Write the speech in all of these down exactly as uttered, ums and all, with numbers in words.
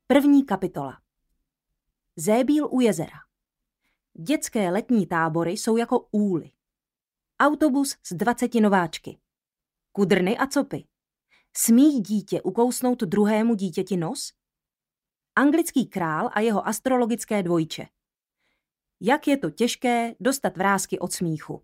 První kapitola. Zébíl u jezera. Dětské letní tábory jsou jako úly. Autobus s dvaceti nováčky. Kudrny a copy. Smí dítě ukousnout druhému dítěti nos? Anglický král a jeho astrologické dvojče. Jak je to těžké dostat vrásky od smíchu.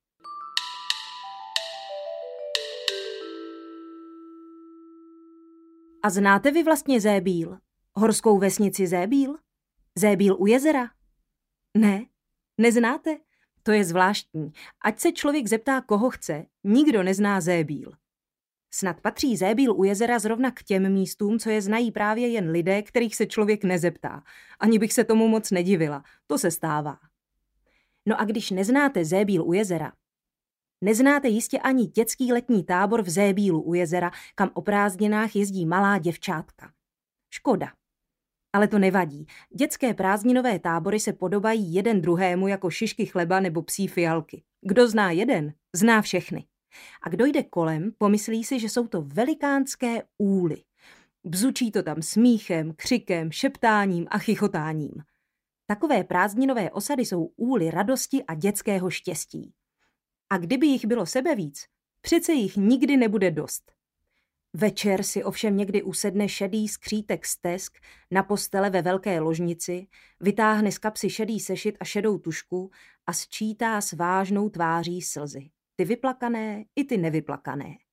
A znáte vy vlastně Zébíl? Horskou vesnici Zébíl? Zébíl u jezera? Ne, neznáte? To je zvláštní. Ať se člověk zeptá, koho chce, nikdo nezná Zébíl. Snad patří Zébíl u jezera zrovna k těm místům, co je znají právě jen lidé, kterých se člověk nezeptá. Ani bych se tomu moc nedivila. To se stává. No a když neznáte Zébíl u jezera, neznáte jistě ani dětský letní tábor v Zébílu u jezera, kam o prázdninách jezdí malá děvčátka. Škoda. Ale to nevadí. Dětské prázdninové tábory se podobají jeden druhému jako šišky chleba nebo psí fialky. Kdo zná jeden, zná všechny. A kdo jde kolem, pomyslí si, že jsou to velikánské úly. Bzučí to tam smíchem, křikem, šeptáním a chichotáním. Takové prázdninové osady jsou úly radosti a dětského štěstí. A kdyby jich bylo sebevíc, přece jich nikdy nebude dost. Večer si ovšem někdy usedne šedý skřítek stesk na postele ve velké ložnici, vytáhne z kapsy šedý sešit a šedou tužku a sčítá s vážnou tváří slzy. Ty vyplakané i ty nevyplakané.